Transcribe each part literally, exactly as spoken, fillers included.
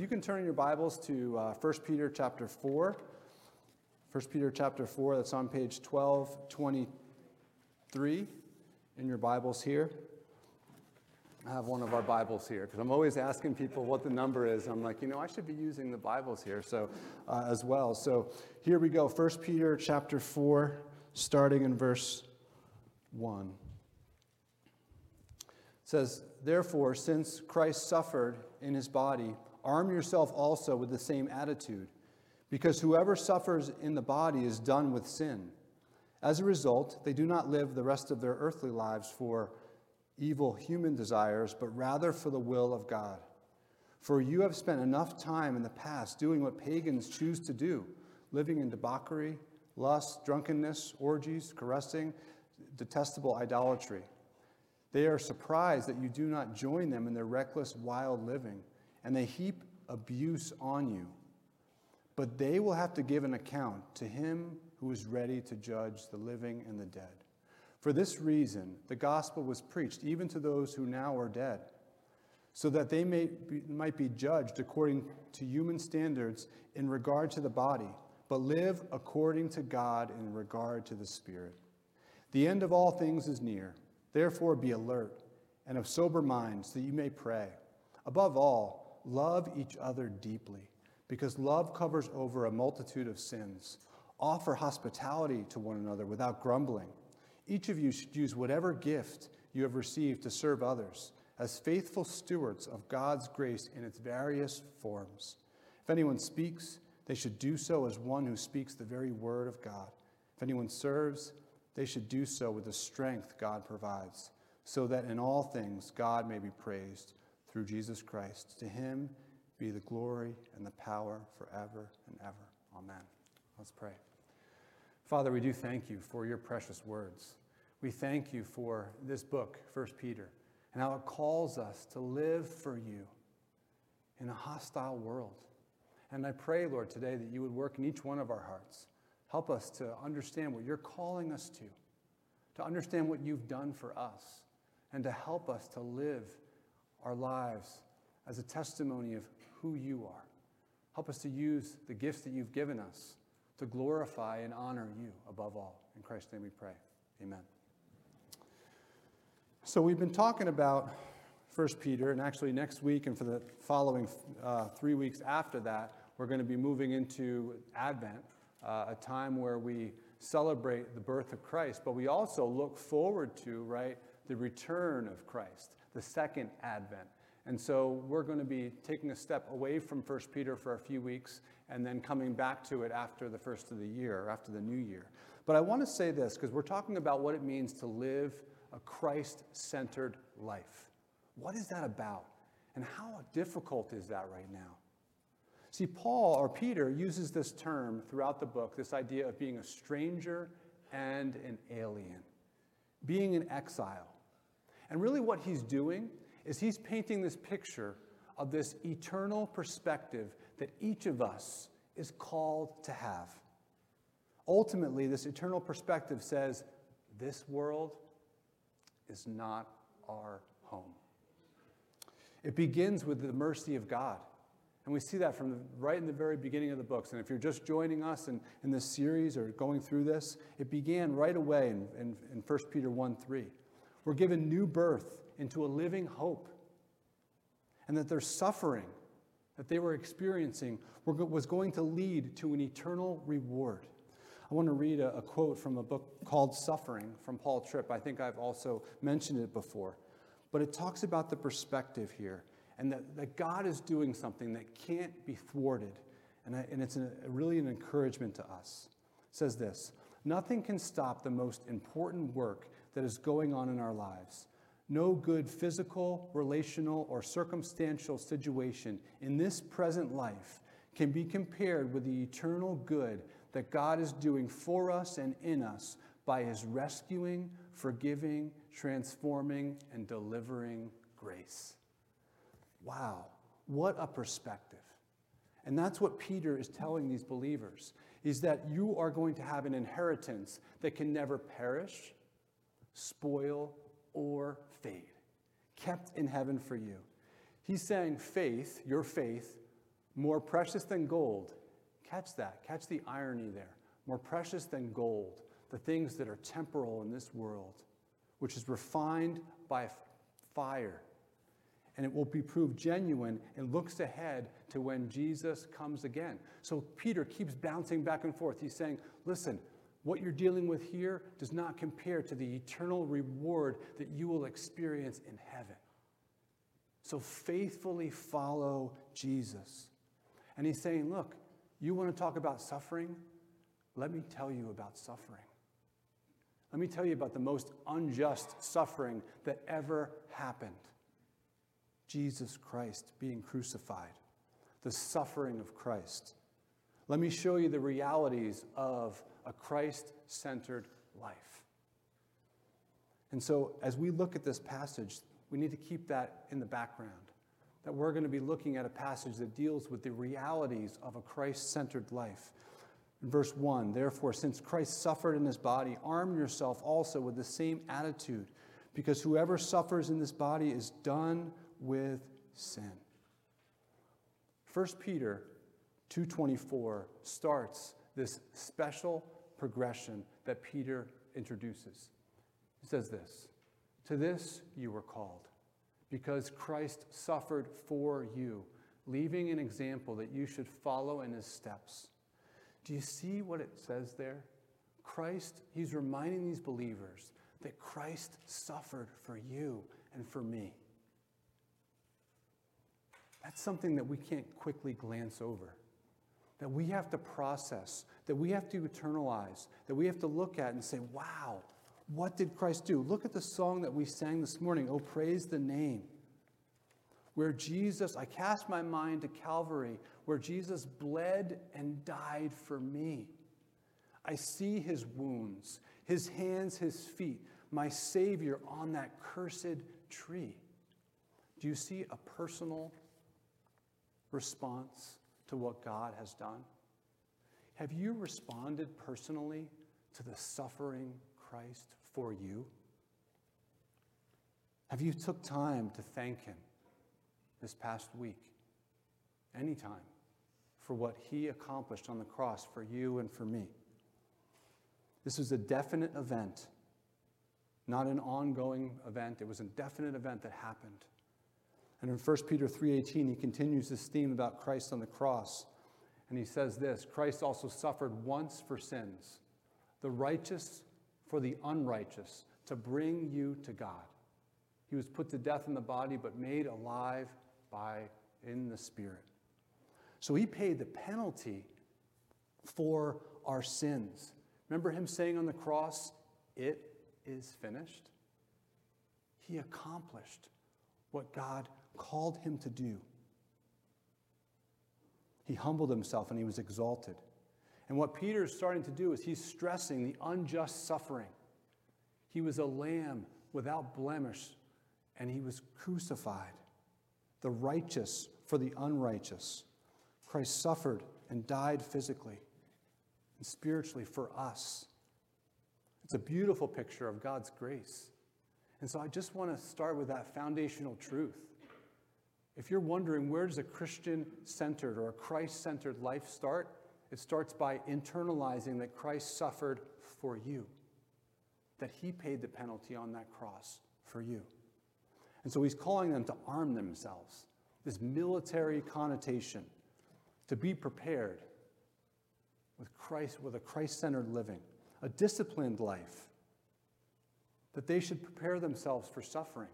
you can turn your Bibles to uh, First Peter chapter four. First Peter chapter four, that's on page twelve twenty-three in your Bibles here. I have one of our Bibles here because I'm always asking people what the number is. I'm like, you know, I should be using the Bibles here so uh, as well. So here we go, First Peter chapter four, starting in verse one. It says, "Therefore, since Christ suffered in his body, arm yourself also with the same attitude, because whoever suffers in the body is done with sin. As a result, they do not live the rest of their earthly lives for evil human desires, but rather for the will of God. For you have spent enough time in the past doing what pagans choose to do, living in debauchery, lust, drunkenness, orgies, caressing, detestable idolatry. They are surprised that you do not join them in their reckless, wild living, and they heap abuse on you. But they will have to give an account to him who is ready to judge the living and the dead. For this reason, the gospel was preached even to those who now are dead, so that they may be, might be judged according to human standards in regard to the body, but live according to God in regard to the Spirit. The end of all things is near. Therefore be alert and of sober mind, so that you may pray. Above all, love each other deeply, because love covers over a multitude of sins. Offer hospitality to one another without grumbling. Each of you should use whatever gift you have received to serve others as faithful stewards of God's grace in its various forms. If anyone speaks, they should do so as one who speaks the very word of God. If anyone serves, they should do so with the strength God provides, so that in all things God may be praised through Jesus Christ. To him be the glory and the power forever and ever. Amen." Let's pray. Father, we do thank you for your precious words. We thank you for this book, First Peter, and how it calls us to live for you in a hostile world. And I pray, Lord, today that you would work in each one of our hearts. Help us to understand what you're calling us to, to understand what you've done for us, and to help us to live our lives as a testimony of who you are. Help us to use the gifts that you've given us to glorify and honor you above all. In Christ's name we pray. Amen. So we've been talking about First Peter, and actually next week and for the following uh, three weeks after that, we're going to be moving into Advent, uh, a time where we celebrate the birth of Christ, but we also look forward to, right, the return of Christ, the second Advent. And so we're going to be taking a step away from First Peter for a few weeks and then coming back to it after the first of the year, after the new year. But I want to say this because we're talking about what it means to live a Christ-centered life. What is that about? And how difficult is that right now? See, Paul, or Peter, uses this term throughout the book, this idea of being a stranger and an alien, being in exile. And really what he's doing is he's painting this picture of this eternal perspective that each of us is called to have. Ultimately, this eternal perspective says, this world is not our home. It begins with the mercy of God. And we see that from the, right in the very beginning of the books. And if you're just joining us in, in this series or going through this, it began right away in, in, in First Peter one three. We're given new birth into a living hope. And that their suffering that they were experiencing was going to lead to an eternal reward. I want to read a, a quote from a book called Suffering from Paul Tripp. I think I've also mentioned it before. But it talks about the perspective here and that, that God is doing something that can't be thwarted. And, I, and it's a, really an encouragement to us. It says this: "Nothing can stop the most important work that is going on in our lives. No good physical, relational, or circumstantial situation in this present life can be compared with the eternal good that God is doing for us and in us by his rescuing, forgiving, transforming, and delivering grace." Wow, what a perspective. And that's what Peter is telling these believers, is that you are going to have an inheritance that can never perish, spoil, or fade, kept in heaven for you. He's saying faith, your faith, More precious than gold. Catch that. Catch the irony there. More precious than gold, the things that are temporal in this world, which is refined by fire. And it will be proved genuine and looks ahead to when Jesus comes again. So Peter keeps bouncing back and forth. He's saying, listen, what you're dealing with here does not compare to the eternal reward that you will experience in heaven. So faithfully follow Jesus. And he's saying, look, you want to talk about suffering? Let me tell you about suffering. Let me tell you about the most unjust suffering that ever happened. Jesus Christ being crucified, the suffering of Christ. Let me show you the realities of a Christ-centered life. And so as we look at this passage, we need to keep that in the background, that we're going to be looking at a passage that deals with the realities of a Christ-centered life. In verse one, therefore, since Christ suffered in his body, arm yourself also with the same attitude, because whoever suffers in this body is done with sin. First Peter two twenty-four starts this special progression that Peter introduces. He says this, to this you were called, because Christ suffered for you, leaving an example that you should follow in his steps. Do you see what it says there? Christ, he's reminding these believers that Christ suffered for you and for me. That's something that we can't quickly glance over, that we have to process, that we have to internalize, that we have to look at and say, wow, what did Christ do? Look at the song that we sang this morning, Oh, Praise the Name, where Jesus, I cast my mind to Calvary, where Jesus bled and died for me. I see his wounds, his hands, his feet, my Savior on that cursed tree. Do you see a personal response to what God has done? Have you responded personally to the suffering Christ for you? Have you took time to thank him this past week, anytime, for what he accomplished on the cross for you and for me? This was a definite event, not an ongoing event. It was a definite event that happened. And in First Peter three eighteen, he continues this theme about Christ on the cross. And he says this, Christ also suffered once for sins, the righteous for the unrighteous, to bring you to God. He was put to death in the body, but made alive by in the Spirit. So he paid the penalty for our sins. Remember him saying on the cross, it is finished? He accomplished what God called him to do. He humbled himself and he was exalted. And what Peter is starting to do is he's stressing the unjust suffering. He was a lamb without blemish, and he was crucified, the righteous for the unrighteous. Christ suffered and died physically and spiritually for us. It's a beautiful picture of God's grace. And so I just want to start with that foundational truth. If you're wondering, where does a Christian-centered or a Christ-centered life start? It starts by internalizing that Christ suffered for you, that he paid the penalty on that cross for you. And so he's calling them to arm themselves, this military connotation, to be prepared with Christ, with a Christ-centered living, a disciplined life, that they should prepare themselves for suffering.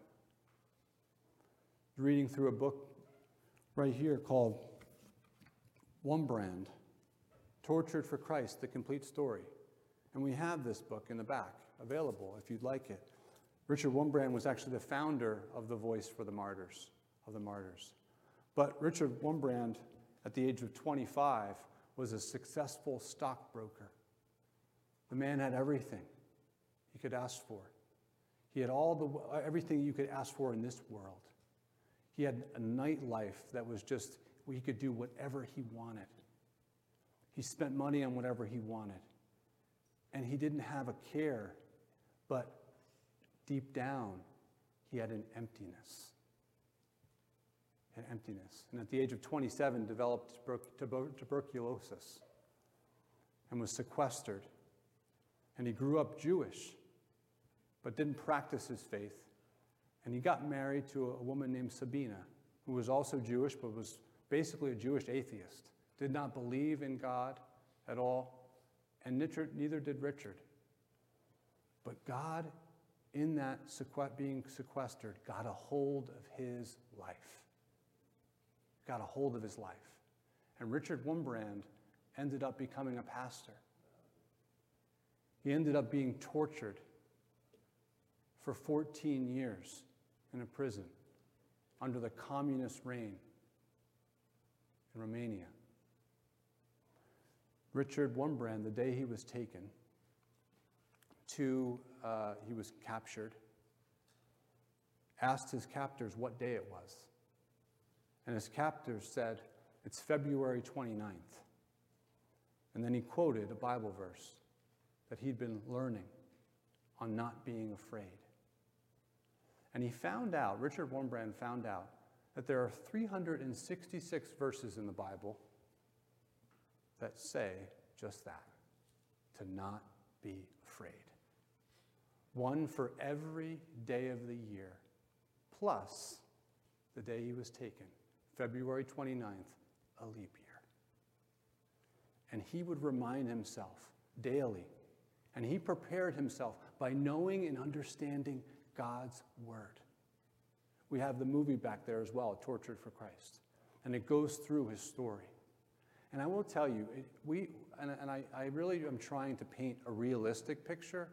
Reading through a book right here called Wurmbrand, Tortured for Christ, The Complete Story. And we have this book in the back available if you'd like it. Richard Wurmbrand was actually the founder of the Voice for the Martyrs, of the Martyrs. But Richard Wurmbrand, at the age of twenty-five, was a successful stockbroker. The man had everything he could ask for. He had all the everything you could ask for in this world. He had a nightlife that was just, where he could do whatever he wanted. He spent money on whatever he wanted. And he didn't have a care, but deep down, he had an emptiness. and emptiness. And at the age of twenty-seven, developed tuber- tuberculosis and was sequestered. And he grew up Jewish, but didn't practice his faith. And he got married to a woman named Sabina, who was also Jewish, but was basically a Jewish atheist, did not believe in God at all, and neither did Richard. But God, in that sequ- being sequestered, got a hold of his life. Got a hold of his life. And Richard Wurmbrand ended up becoming a pastor. He ended up being tortured for fourteen years in a prison under the communist reign in Romania. Richard Wurmbrand, the day he was taken to, uh, he was captured, asked his captors what day it was. And his captors said, it's February twenty-ninth. And then he quoted a Bible verse that he'd been learning on not being afraid. And he found out, Richard Wurmbrand found out, that there are three hundred sixty-six verses in the Bible that say just that, to not be afraid. One for every day of the year, plus the day he was taken, February twenty-ninth, a leap year. And he would remind himself daily, and he prepared himself by knowing and understanding God's word. We have the movie back there as well, Tortured for Christ, and it goes through his story. And I will tell you, it, we and, and I, I really am trying to paint a realistic picture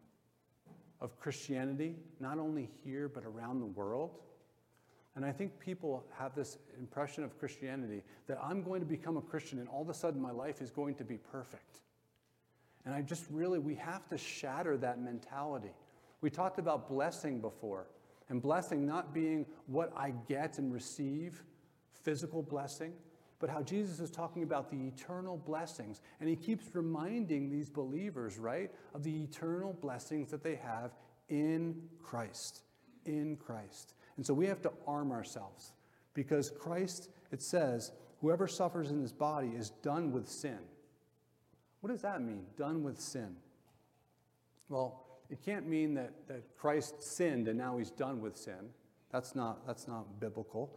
of Christianity, not only here but around the world. And I think people have this impression of Christianity that I'm going to become a Christian and all of a sudden my life is going to be perfect. And I just really, we have to shatter that mentality. We talked about blessing before, and blessing not being what I get and receive, physical blessing, but how Jesus is talking about the eternal blessings. And he keeps reminding these believers, right, of the eternal blessings that they have in Christ, in Christ. And so we have to arm ourselves, because Christ, it says, whoever suffers in this body is done with sin. What does that mean, done with sin? Well, it can't mean that, that Christ sinned and now he's done with sin. That's not, that's not biblical.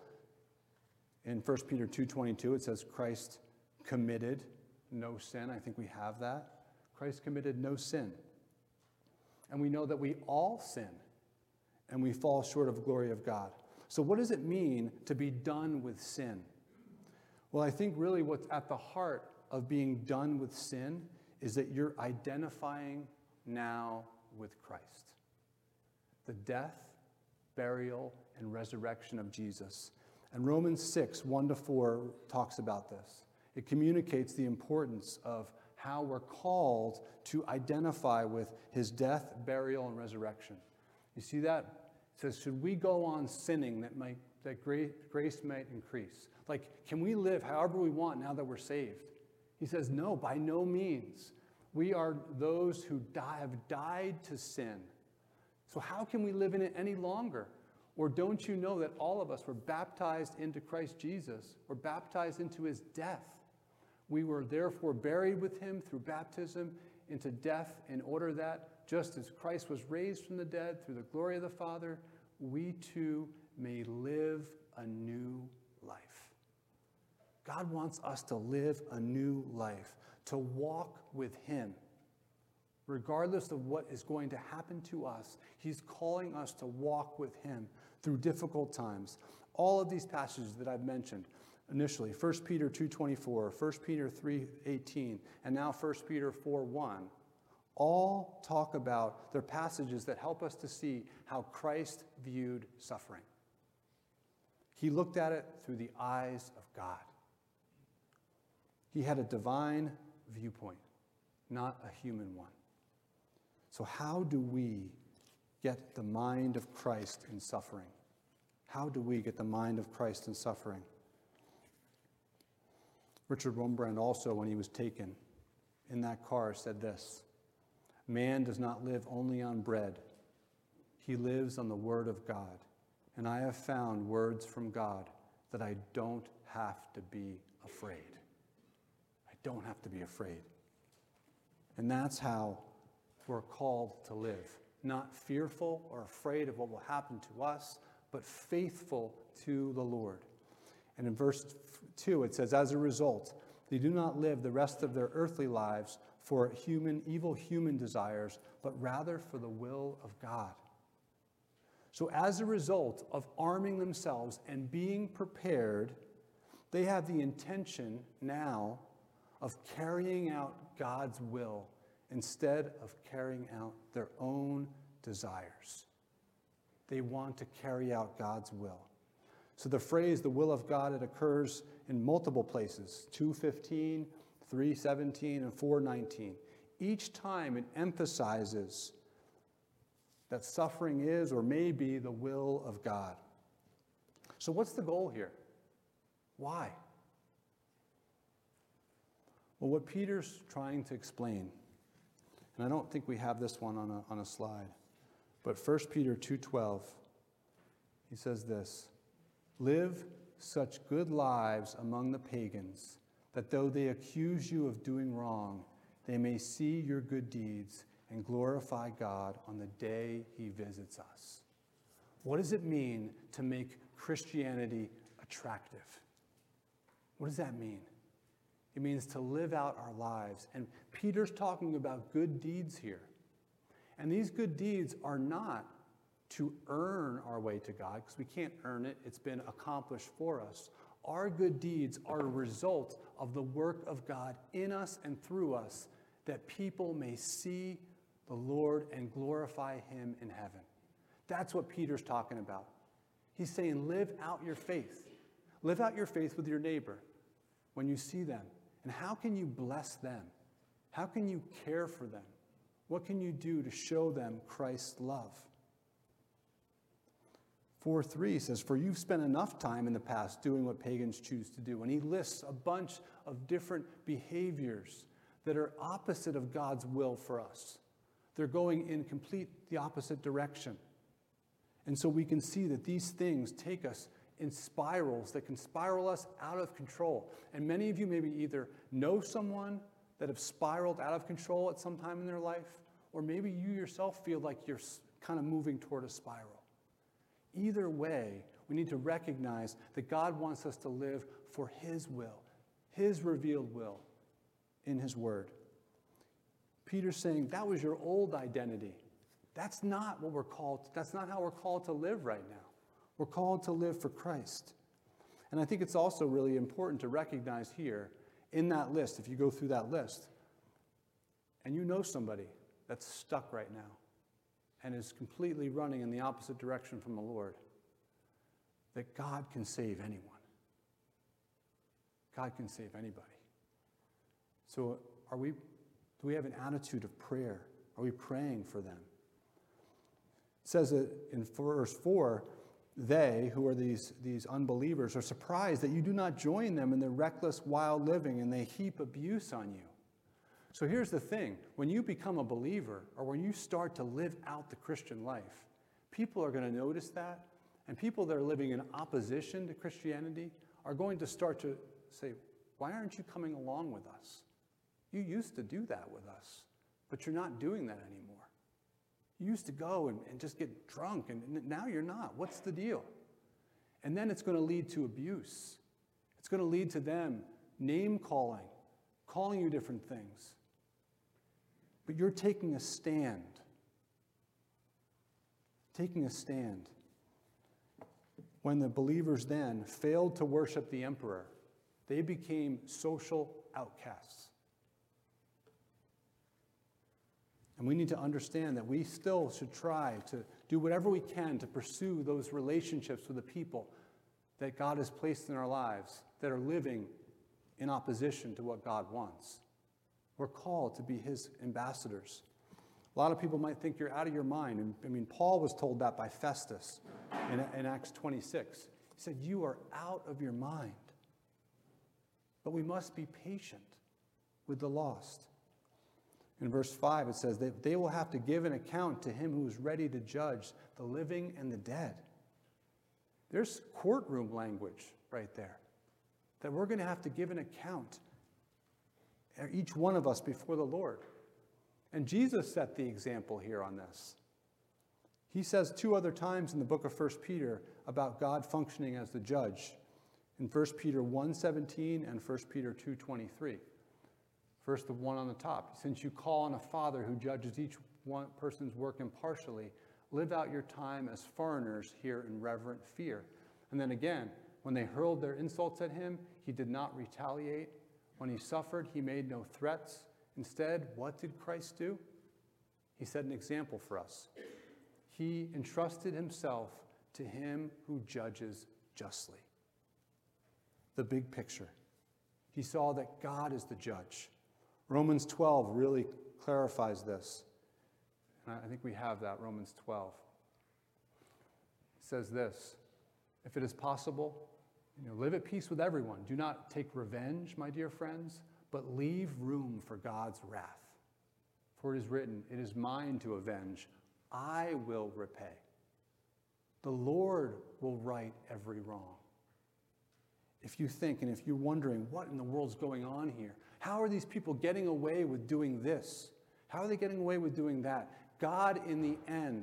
In First Peter two twenty-two, it says Christ committed no sin. I think we have that. Christ committed no sin. And we know that we all sin and we fall short of the glory of God. So what does it mean to be done with sin? Well, I think really what's at the heart of being done with sin is that you're identifying now with Christ. The death, burial, and resurrection of Jesus. And Romans six, one to four talks about this. It communicates the importance of how we're called to identify with his death, burial, and resurrection. You see that? It says, should we go on sinning that might that grace might increase? Like, can we live however we want now that we're saved? He says, no, by no means. We are those who die, have died to sin. So how can we live in it any longer? Or don't you know that all of us were baptized into Christ Jesus, were baptized into his death? We were therefore buried with him through baptism into death, in order that, just as Christ was raised from the dead through the glory of the Father, we too may live a new life. God wants us to live a new life, to walk with him. Regardless of what is going to happen to us, he's calling us to walk with him through difficult times. All of these passages that I've mentioned initially, First Peter two twenty-four, First Peter three eighteen, and now First Peter four one, all talk about, they're passages that help us to see how Christ viewed suffering. He looked at it through the eyes of God. He had a divine viewpoint, not a human one. So how do we get the mind of Christ in suffering? How do we get the mind of Christ in suffering? Richard Wurmbrand also, when he was taken in that car, said this: man does not live only on bread. He lives on the word of God. And I have found words from God that I don't have to be afraid. I don't have to be afraid. And that's how we're called to live. Not fearful or afraid of what will happen to us, but faithful to the Lord. And in verse two, it says, as a result, they do not live the rest of their earthly lives for human, evil human desires, but rather for the will of God. So as a result of arming themselves and being prepared, they have the intention now of carrying out God's will instead of carrying out their own desires. They want to carry out God's will. So the phrase, the will of God, it occurs in multiple places, two fifteen, three seventeen, and four nineteen. Each time it emphasizes that suffering is or may be the will of God. So what's the goal here? Why? Well, what Peter's trying to explain, and I don't think we have this one on a, on a slide, but First Peter two twelve, he says this, live such good lives among the pagans, that though they accuse you of doing wrong, they may see your good deeds and glorify God on the day he visits us. What does it mean to make Christianity attractive? What does that mean? It means to live out our lives. And Peter's talking about good deeds here. And these good deeds are not to earn our way to God, because we can't earn it. It's been accomplished for us. Our good deeds are a result of the work of God in us and through us, that people may see the Lord and glorify him in heaven. That's what Peter's talking about. He's saying, live out your faith. Live out your faith with your neighbor when you see them. And how can you bless them? How can you care for them? What can you do to show them Christ's love? four three says, for you've spent enough time in the past doing what pagans choose to do. And he lists a bunch of different behaviors that are opposite of God's will for us. They're going in complete the opposite direction. And so we can see that these things take us in spirals that can spiral us out of control. And many of you maybe either know someone that have spiraled out of control at some time in their life, or maybe you yourself feel like you're kind of moving toward a spiral. Either way, we need to recognize that God wants us to live for his will, his revealed will in his word. Peter's saying that was your old identity. That's not what we're called to, that's not how we're called to live right now. We're called to live for Christ. And I think it's also really important to recognize here in that list, if you go through that list, and you know somebody that's stuck right now and is completely running in the opposite direction from the Lord, that God can save anyone. God can save anybody. So are we, do we have an attitude of prayer? Are we praying for them? It says that in verse four, they, who are these, these unbelievers, are surprised that you do not join them in their reckless, wild living, and they heap abuse on you. So here's the thing. When you become a believer, or when you start to live out the Christian life, people are going to notice that, and people that are living in opposition to Christianity are going to start to say, why aren't you coming along with us? You used to do that with us, but you're not doing that anymore. You used to go and, and just get drunk, and now you're not. What's the deal? And then it's going to lead to abuse. It's going to lead to them name-calling, calling you different things. But you're taking a stand. Taking a stand. When the believers then failed to worship the emperor, they became social outcasts. And we need to understand that we still should try to do whatever we can to pursue those relationships with the people that God has placed in our lives that are living in opposition to what God wants. We're called to be his ambassadors. A lot of people might think you're out of your mind. And I mean, Paul was told that by Festus in, in Acts twenty-six. He said, you are out of your mind. But we must be patient with the lost. In verse five, it says that they will have to give an account to him who is ready to judge the living and the dead. There's courtroom language right there. That we're going to have to give an account, each one of us, before the Lord. And Jesus set the example here on this. He says two other times in the book of First Peter about God functioning as the judge. In First Peter one seventeen and First Peter two twenty-three. First, the one on the top. Since you call on a Father who judges each one person's work impartially, live out your time as foreigners here in reverent fear. And then again, when they hurled their insults at him, he did not retaliate. When he suffered, he made no threats. Instead, what did Christ do? He set an example for us. He entrusted himself to him who judges justly. The big picture. He saw that God is the judge. Romans twelve really clarifies this. And I think we have that, Romans twelve. It says this, if it is possible, you know, live at peace with everyone. Do not take revenge, my dear friends, but leave room for God's wrath. For it is written, it is mine to avenge. I will repay. The Lord will right every wrong. If you think, and if you're wondering, what in the world's going on here? How are these people getting away with doing this? How are they getting away with doing that? God, in the end,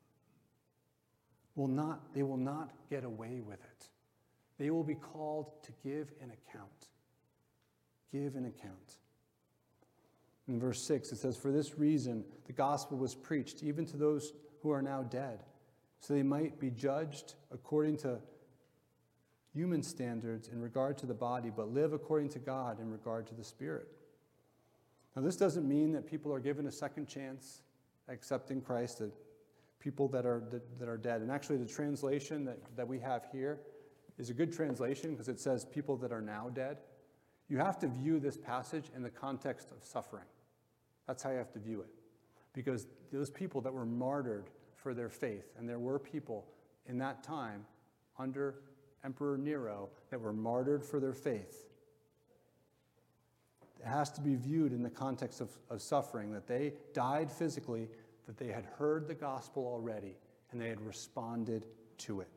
will not, they will not get away with it. They will be called to give an account. Give an account. In verse six, it says, for this reason, the gospel was preached, even to those who are now dead, so they might be judged according to human standards in regard to the body, but live according to God in regard to the spirit. Now, this doesn't mean that people are given a second chance accepting Christ, that people that are that, that are dead. And actually, the translation that, that we have here is a good translation because it says people that are now dead. You have to view this passage in the context of suffering. That's how you have to view it. Because those people that were martyred for their faith, and there were people in that time under Emperor Nero that were martyred for their faith. It has to be viewed in the context of, of suffering, that they died physically, that they had heard the gospel already, and they had responded to it.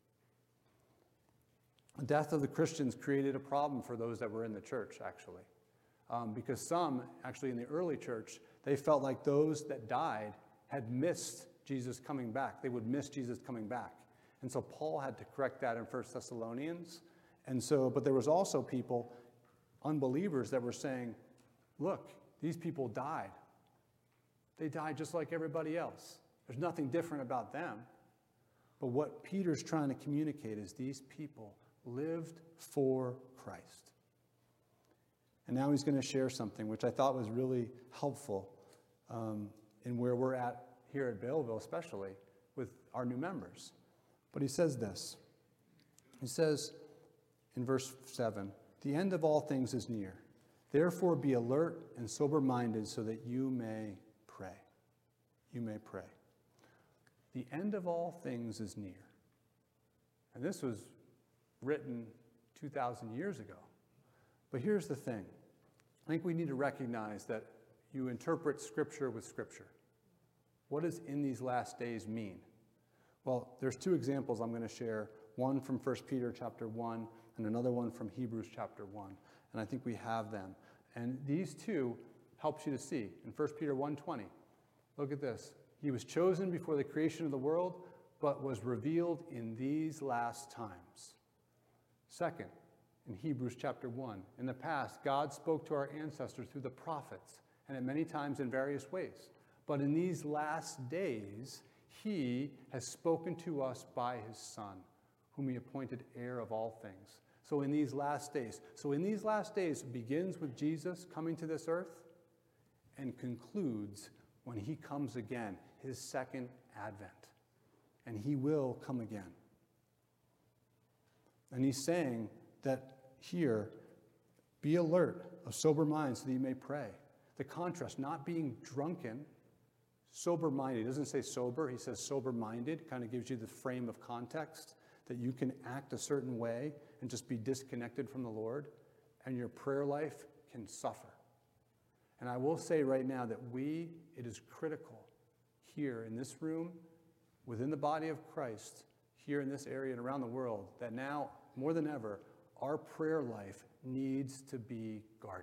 The death of the Christians created a problem for those that were in the church, actually. Um, because some, actually in the early church, they felt like those that died had missed Jesus coming back. They would miss Jesus coming back. And so Paul had to correct that in First Thessalonians. And so, but there was also people, unbelievers, that were saying, look, these people died. They died just like everybody else. There's nothing different about them. But what Peter's trying to communicate is these people lived for Christ. And now he's going to share something which I thought was really helpful um, in where we're at here at Baleville, especially with our new members. But he says this. He says in verse seven, the end of all things is near. Therefore be alert and sober-minded so that you may pray. You may pray. The end of all things is near. And this was written two thousand years ago. But here's the thing. I think we need to recognize that you interpret Scripture with Scripture. What does in these last days mean? Well, there's two examples I'm going to share, one from First Peter chapter one and another one from Hebrews chapter one. And I think we have them. And these two helps you to see. In First Peter one twenty, look at this. He was chosen before the creation of the world, but was revealed in these last times. Second, in Hebrews chapter one, in the past, God spoke to our ancestors through the prophets, and at many times in various ways. But in these last days, he has spoken to us by his Son, whom he appointed heir of all things. So in these last days, so in these last days it begins with Jesus coming to this earth and concludes when he comes again, his second advent. And he will come again. And he's saying that here, be alert, of sober mind, so that you may pray. The contrast, not being drunken, sober-minded. He doesn't say sober, he says sober-minded. Kind of gives you the frame of context that you can act a certain way and just be disconnected from the Lord, and your prayer life can suffer. And I will say right now that we, it is critical here in this room, within the body of Christ, here in this area and around the world, that now more than ever, our prayer life needs to be guarded.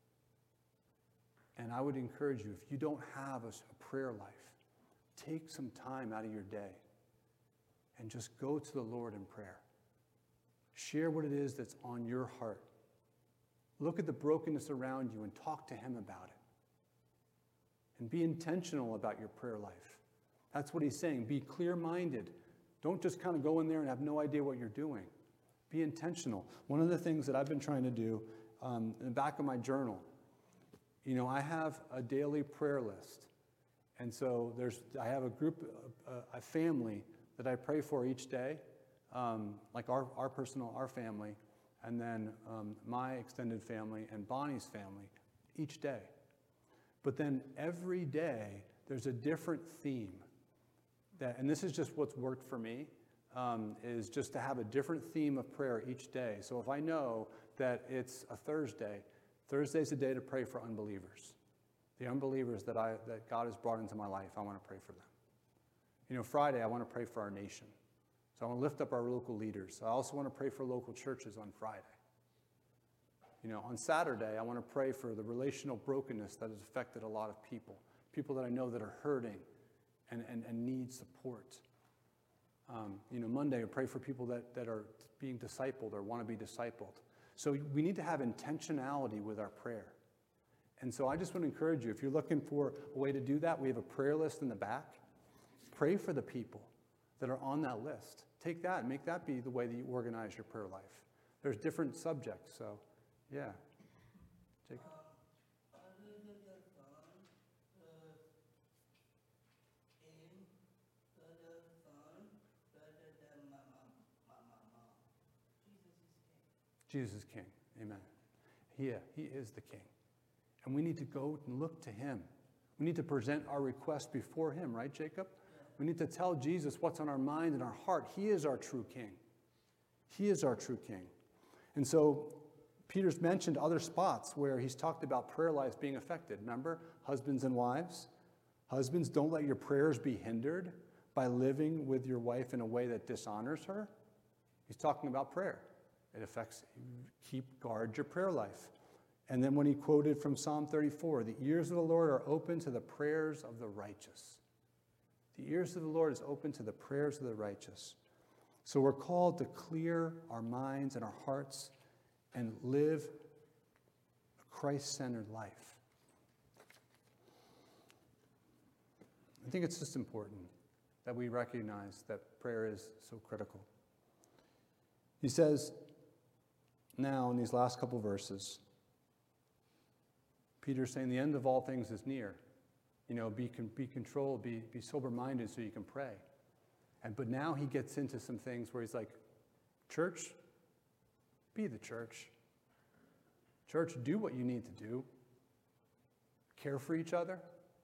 And I would encourage you, if you don't have a, a prayer life, take some time out of your day and just go to the Lord in prayer. Share what it is that's on your heart. Look at the brokenness around you and talk to him about it. And be intentional about your prayer life. That's what he's saying. Be clear-minded. Don't just kind of go in there and have no idea what you're doing. Be intentional. One of the things that I've been trying to do um, in the back of my journal, you know, I have a daily prayer list. And so there's, I have a group, a, a family that I pray for each day, um, like our, our personal, our family, and then um, my extended family and Bonnie's family each day. But then every day there's a different theme. That, and this is just what's worked for me, um, is just to have a different theme of prayer each day. So if I know that it's a Thursday, Thursday's a day to pray for unbelievers. The unbelievers that I that God has brought into my life, I want to pray for them. You know, Friday, I want to pray for our nation. So I want to lift up our local leaders. I also want to pray for local churches on Friday. You know, on Saturday, I want to pray for the relational brokenness that has affected a lot of people, people that I know that are hurting and, and, and need support. Um, you know, Monday, I pray for people that, that are being discipled or want to be discipled. So we need to have intentionality with our prayer. And so I just want to encourage you, if you're looking for a way to do that, we have a prayer list in the back. Pray for the people that are on that list. Take that and make that be the way that you organize your prayer life. There's different subjects, so yeah. Jacob? Jesus is King. Amen. Yeah, he is the King. And we need to go and look to him. We need to present our request before him, right, Jacob? We need to tell Jesus what's on our mind and our heart. He is our true King. He is our true King. And so Peter's mentioned other spots where he's talked about prayer lives being affected. Remember, husbands and wives? Husbands, don't let your prayers be hindered by living with your wife in a way that dishonors her. He's talking about prayer. It affects, keep, guard your prayer life. And then when he quoted from Psalm thirty-four, the ears of the Lord are open to the prayers of the righteous. The ears of the Lord is open to the prayers of the righteous. So we're called to clear our minds and our hearts and live a Christ-centered life. I think it's just important that we recognize that prayer is so critical. He says now in these last couple verses, Peter's saying the end of all things is near. You know, be, be controlled, be, be sober-minded so you can pray. And but now he gets into some things where he's like, church, be the church. Church, do what you need to do. Care for each other.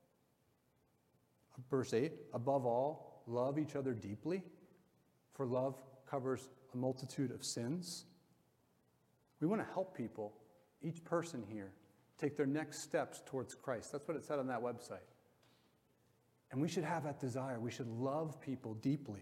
Verse eight, above all, love each other deeply, for love covers a multitude of sins. We want to help people, each person here, take their next steps towards Christ. That's what it said on that website. And we should have that desire. We should love people deeply.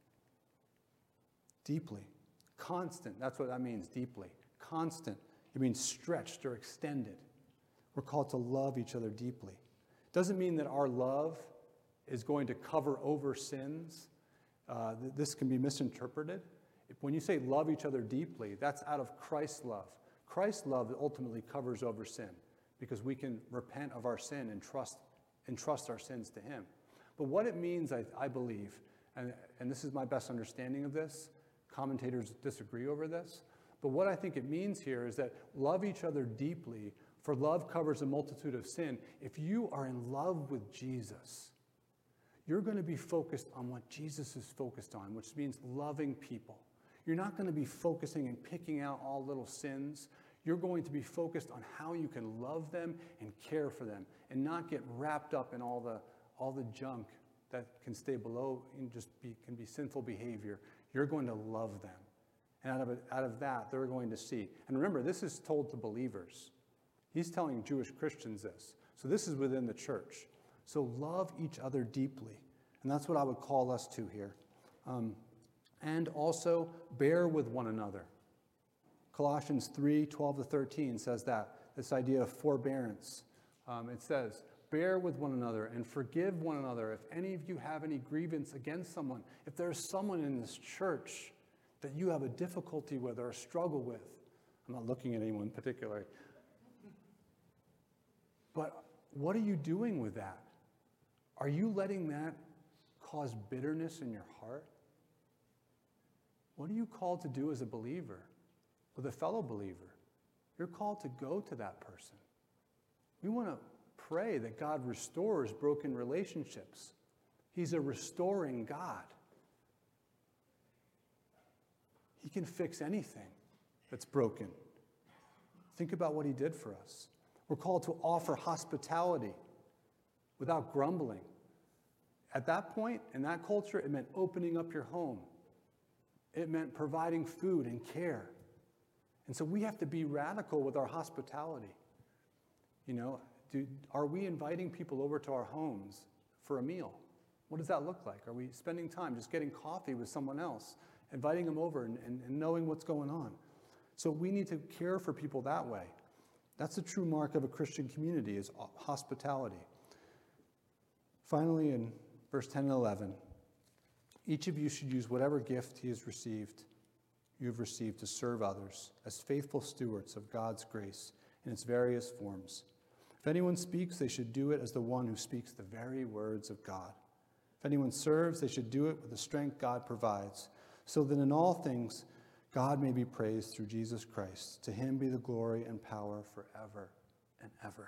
Deeply. Constant. That's what that means, deeply. Constant. It means stretched or extended. We're called to love each other deeply. Doesn't mean that our love is going to cover over sins. Uh, th- this can be misinterpreted. If, when you say love each other deeply, that's out of Christ's love. Christ's love ultimately covers over sin because we can repent of our sin and trust and trust our sins to him. But what it means, I, I believe, and, and this is my best understanding of this, commentators disagree over this, but what I think it means here is that love each other deeply, for love covers a multitude of sin. If you are in love with Jesus, you're going to be focused on what Jesus is focused on, which means loving people. You're not going to be focusing and picking out all little sins. You're going to be focused on how you can love them and care for them and not get wrapped up in all the all the junk that can stay below and just be, can be sinful behavior. You're going to love them. And out of, it, out of that, they're going to see. And remember, this is told to believers. He's telling Jewish Christians this. So this is within the church. So love each other deeply. And that's what I would call us to here. Um, And also bear with one another. Colossians three, twelve to thirteen says that, this idea of forbearance. Um, it says, bear with one another and forgive one another if any of you have any grievance against someone. If there's someone in this church that you have a difficulty with or a struggle with, I'm not looking at anyone particularly, but what are you doing with that? Are you letting that cause bitterness in your heart? What are you called to do as a believer with a fellow believer? You're called to go to that person. We want to pray that God restores broken relationships. He's a restoring God. He can fix anything that's broken. Think about what he did for us. We're called to offer hospitality without grumbling. At that point, in that culture, it meant opening up your home. It meant providing food and care. And so we have to be radical with our hospitality. You know, do, are we inviting people over to our homes for a meal? What does that look like? Are we spending time just getting coffee with someone else, inviting them over and, and, and knowing what's going on? So we need to care for people that way. That's the true mark of a Christian community, is hospitality. Finally, in verse ten and eleven, each of you should use whatever gift he has received, you have received to serve others as faithful stewards of God's grace in its various forms. If anyone speaks, they should do it as the one who speaks the very words of God. If anyone serves, they should do it with the strength God provides, so that in all things God may be praised through Jesus Christ. To him be the glory and power forever and ever.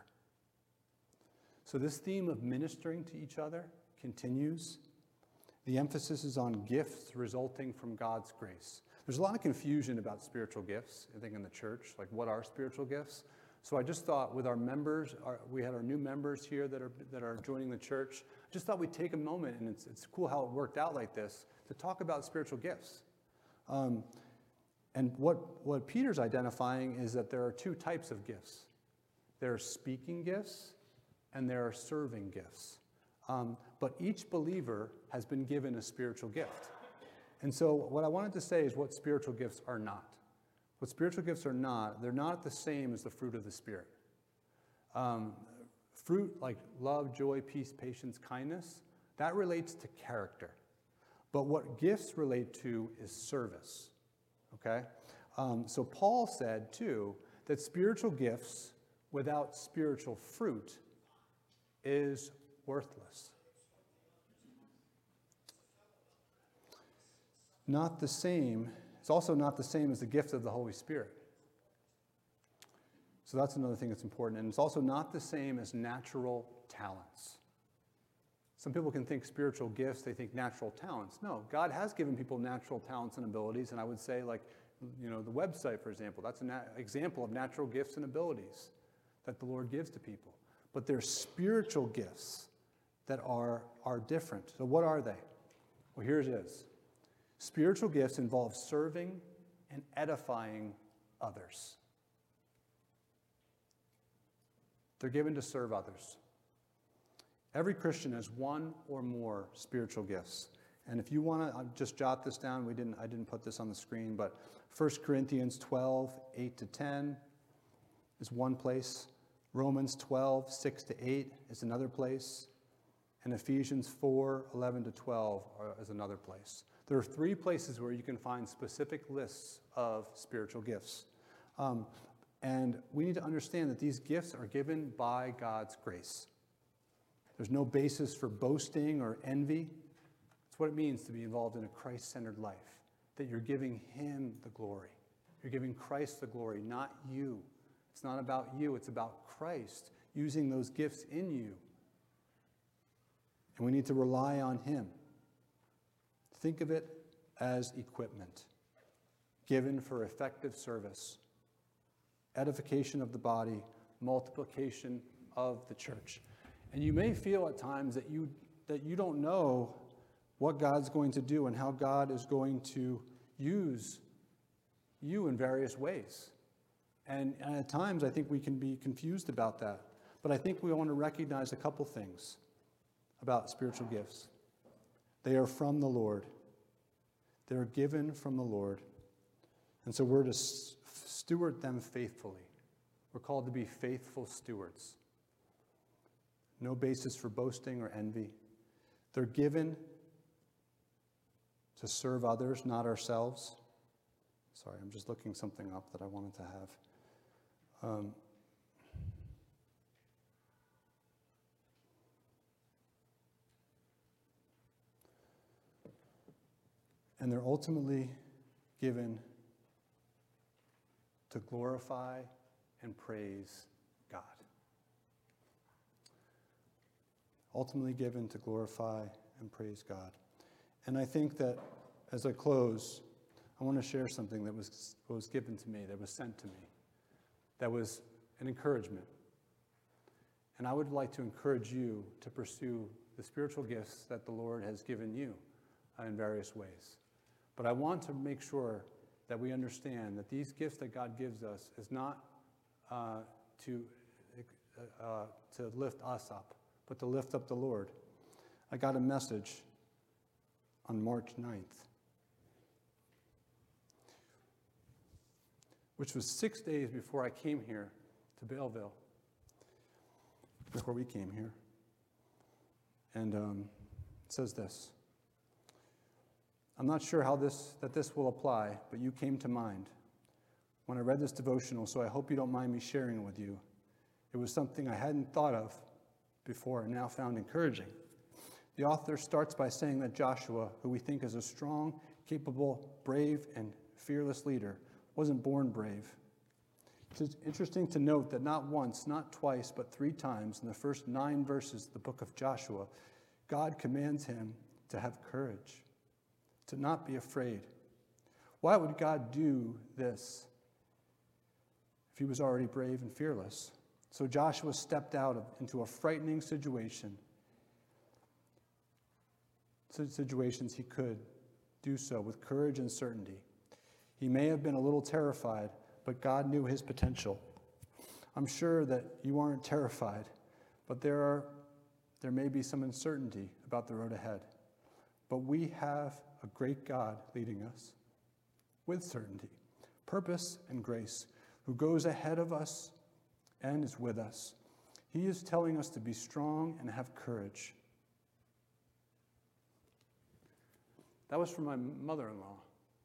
So this theme of ministering to each other continues. The emphasis is on gifts resulting from God's grace. There's a lot of confusion about spiritual gifts, I think, in the church, like what are spiritual gifts? So I just thought with our members, our, we had our new members here that are that are joining the church. I just thought we'd take a moment, and it's, it's cool how it worked out like this, to talk about spiritual gifts. Um, and what, what Peter's identifying is that there are two types of gifts. There are speaking gifts, and there are serving gifts. Um, but each believer has been given a spiritual gift. And so what I wanted to say is what spiritual gifts are not. What spiritual gifts are not, they're not the same as the fruit of the Spirit. Um, fruit like love, joy, peace, patience, kindness, that relates to character. But what gifts relate to is service, okay? Um, so Paul said, too, that spiritual gifts without spiritual fruit is worthless. Not the same, it's also not the same as the gift of the Holy Spirit. So that's another thing that's important. And it's also not the same as natural talents. Some people can think spiritual gifts, they think natural talents. No, God has given people natural talents and abilities, and I would say, like, you know, the website, for example, that's an nat- example of natural gifts and abilities that the Lord gives to people. But there's spiritual gifts that are, are different. So what are they? Well, here it is. Spiritual gifts involve serving and edifying others. They're given to serve others. Every Christian has one or more spiritual gifts. And if you want to just jot this down, we didn't, I didn't put this on the screen, but First Corinthians twelve, eight to ten is one place. Romans twelve, six to eight is another place. And Ephesians four, eleven to twelve is another place. There are three places where you can find specific lists of spiritual gifts. Um, and we need to understand that these gifts are given by God's grace. There's no basis for boasting or envy. It's what it means to be involved in a Christ-centered life, that you're giving him the glory. You're giving Christ the glory, not you. It's not about you. It's about Christ using those gifts in you. And we need to rely on him. Think of it as equipment given for effective service, edification of the body, multiplication of the church. And you may feel at times that you that you don't know what God's going to do and how God is going to use you in various ways. And, and at times I think we can be confused about that. But I think we want to recognize a couple things about spiritual gifts. They are from the Lord. They're given from the Lord. And so we're to s- steward them faithfully. We're called to be faithful stewards. No basis for boasting or envy. They're given to serve others, not ourselves. Sorry, I'm just looking something up that I wanted to have. Um, and they're ultimately given to glorify and praise God. Ultimately given to glorify and praise God. And I think that as I close, I want to share something that was, was given to me, that was sent to me, that was an encouragement. And I would like to encourage you to pursue the spiritual gifts that the Lord has given you uh, in various ways. But I want to make sure that we understand that these gifts that God gives us is not uh, to, uh, to lift us up, but to lift up the Lord. I got a message on March ninth, which was six days before I came here to Belleville, before we came here. And um, it says this: I'm not sure how this that this will apply, but you came to mind when I read this devotional, so I hope you don't mind me sharing it with you. It was something I hadn't thought of before and now found encouraging. The author starts by saying that Joshua, who we think is a strong, capable, brave, and fearless leader, wasn't born brave. It's interesting to note that not once, not twice, but three times in the first nine verses of the book of Joshua, God commands him to have courage, to not be afraid. Why would God do this if he was already brave and fearless? So Joshua stepped out of, into a frightening situation. Situations he could do so with courage and certainty. He may have been a little terrified, but God knew his potential. I'm sure that you aren't terrified, but there are there may be some uncertainty about the road ahead. But we have a great God leading us with certainty, purpose, and grace, who goes ahead of us and is with us. He is telling us to be strong and have courage. That was from my mother-in-law,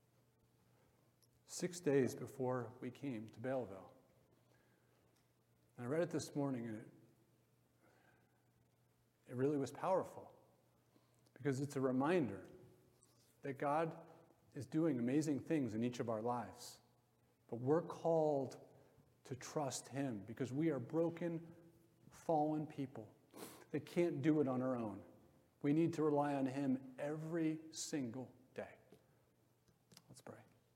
six days before we came to Belleville. And I read it this morning, and it, it really was powerful, because it's a reminder that God is doing amazing things in each of our lives. But we're called to trust him, because we are broken, fallen people that can't do it on our own. We need to rely on him every single day. Let's pray.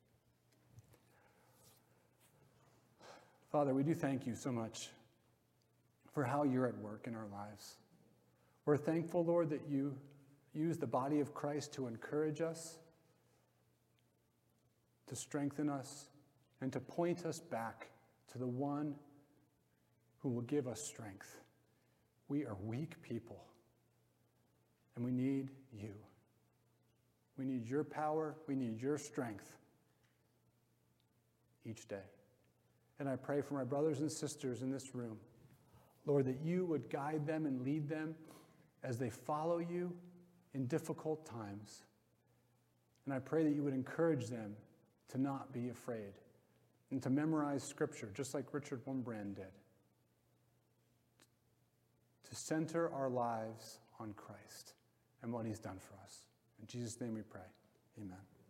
Father, we do thank you so much for how you're at work in our lives. We're thankful, Lord, that you use the body of Christ to encourage us, to strengthen us, and to point us back to the one who will give us strength. We are weak people, and we need you. We need your power. We need your strength each day. And I pray for my brothers and sisters in this room, Lord, that you would guide them and lead them as they follow you in difficult times. And I pray that you would encourage them to not be afraid and to memorize Scripture, just like Richard Wurmbrand did. To center our lives on Christ and what he's done for us. In Jesus' name we pray. Amen.